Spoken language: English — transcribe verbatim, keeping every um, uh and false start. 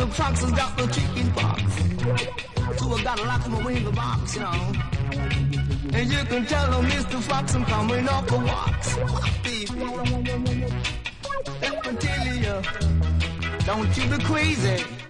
Mister Fox has got the chicken pox. So I gotta lock him away in the box, you know. And you can tell him, Mister Fox, I'm coming off the walks. Baby, let me tell you, don't you be crazy.